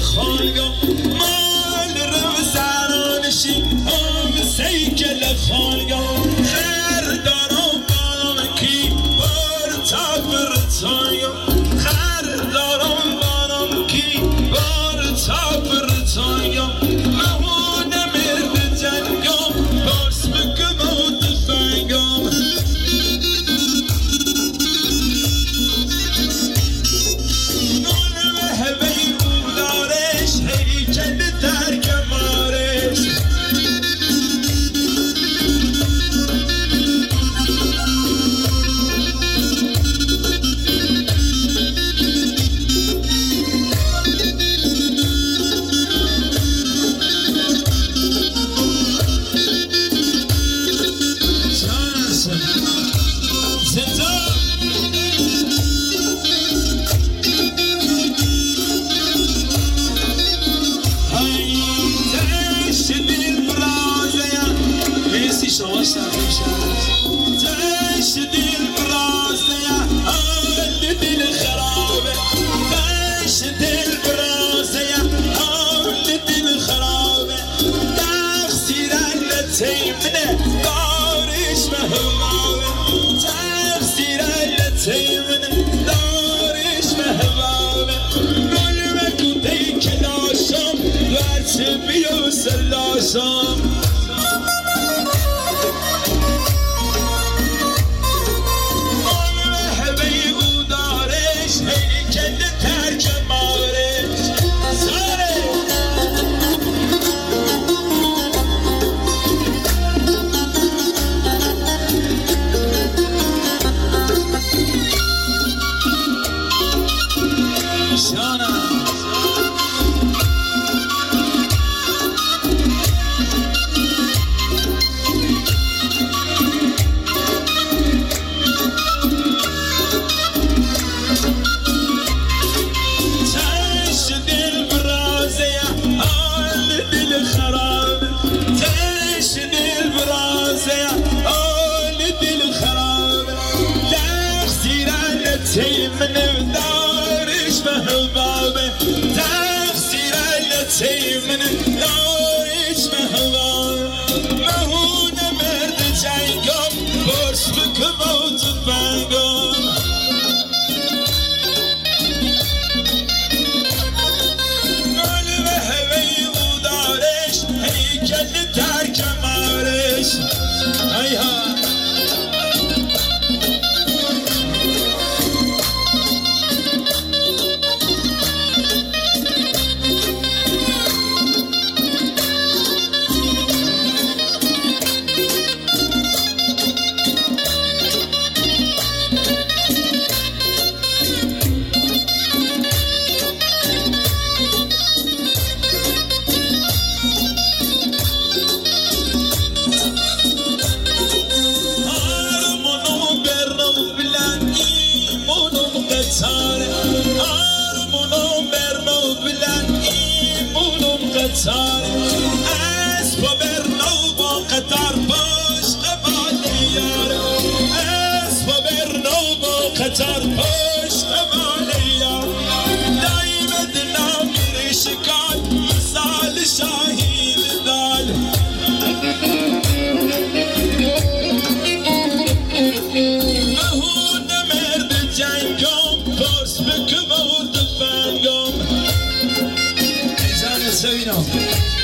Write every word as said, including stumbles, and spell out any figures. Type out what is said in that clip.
خالگا مال رو زرانشی هم سیکل خالگا خر دارم بانم کی بار تا برتایا خر دارم بانم کی بار تا برتایا مهون مرد جنگام باس بکم و تفنگام تيمنه دارش مهوابه تقصیر تيمنه دارش مهوابه گل مکو دی کلاشم ورچه بیو سلاشم گل مهوی او دارش هیکل ترک مارش ساره من دارش مهوابه تقصیر من دارش مهوابه مهون مرد جنگم برس بکم و تفنگم گل مهوی او دارش هیکل ترک مارش ایها اسب و برنو با قطر باش قبال یار اسب و برنو با قطر باش قبال یار دایم دلم رشکات مثال شاهین دال مهون مرد جنگم باس بکم و تفنگم So you know